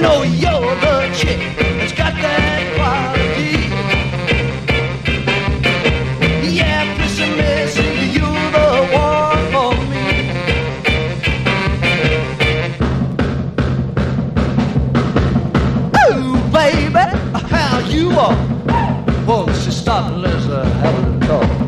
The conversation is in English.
know you're the chick that's got that quality. Yeah, listen, missing, you're the one for me. Ooh, baby, how you are? Folks, stop and let's have a talk.